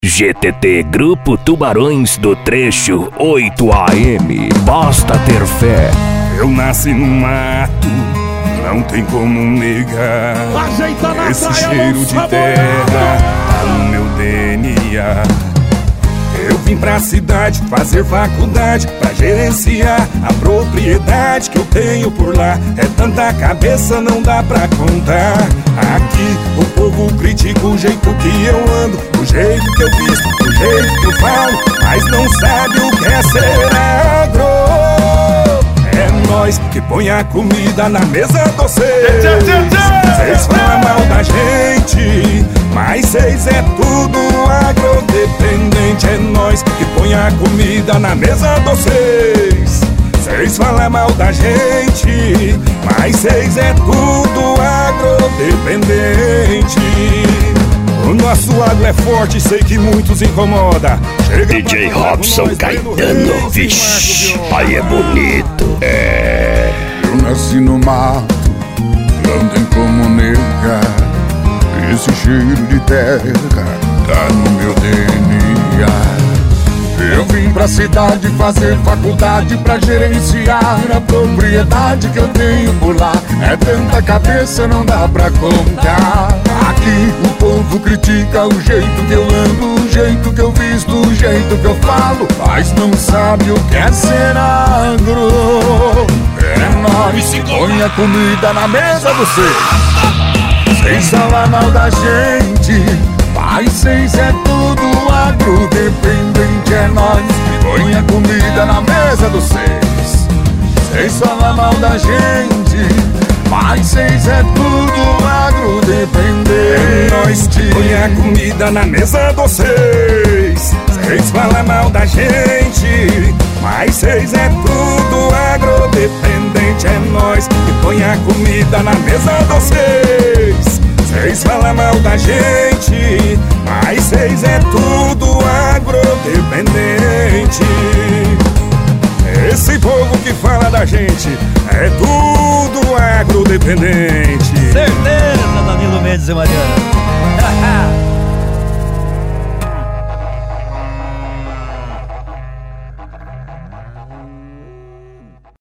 GTT Grupo Tubarões do Trecho 8 AM. Basta ter fé. Eu nasci no mato, não tem como negar. Esse cheiro de terra tá no meu DNA. Eu vim pra cidade fazer faculdade pra gerenciar a propriedade que eu tenho por lá. É tanta cabeça, não dá pra contar. Aqui o povo critica o jeito que eu ando, o jeito que eu visto, o jeito que eu falo, mas não sabe o que é ser agro. É nós que põe a comida na mesa de vocês. Vocês falam mal da gente, mas vocês é tudo agrodependente. É nós que põe a comida na mesa de vocês. Vocês falam mal da gente, mas vocês é tudo agrodependente. O nosso agro é forte, sei que muitos incomoda. Chega DJ Robson Caetano, vixe, pai é bonito. Eu nasci no mato, não tem como negar. Esse cheiro de terra tá no meu DNA. Eu vim pra cidade fazer faculdade pra gerenciar a propriedade que eu tenho por lá. É tanta cabeça, não dá pra contar. Aqui o povo critica o jeito que eu ando, o jeito que eu visto, o jeito que eu falo, mas não sabe o que é ser agro. É nós que põe a comida na mesa do cês. Vocês falam mal da gente, mas vocês é tudo agrodependente. É nós que põe a comida na mesa do cês. Vocês falam mal da gente, mas vocês é tudo agrodependente. É nós que põe a comida na mesa de vocês. Vocês falam mal da gente, mas vocês é tudo agrodependente. É nós que põe a comida na mesa de vocês. Vocês falam mal da gente, mas vocês é tudo agrodependente. Esse povo que fala da gente é tudo agrodependente. Certeza, Danilo Mendes e Mariana.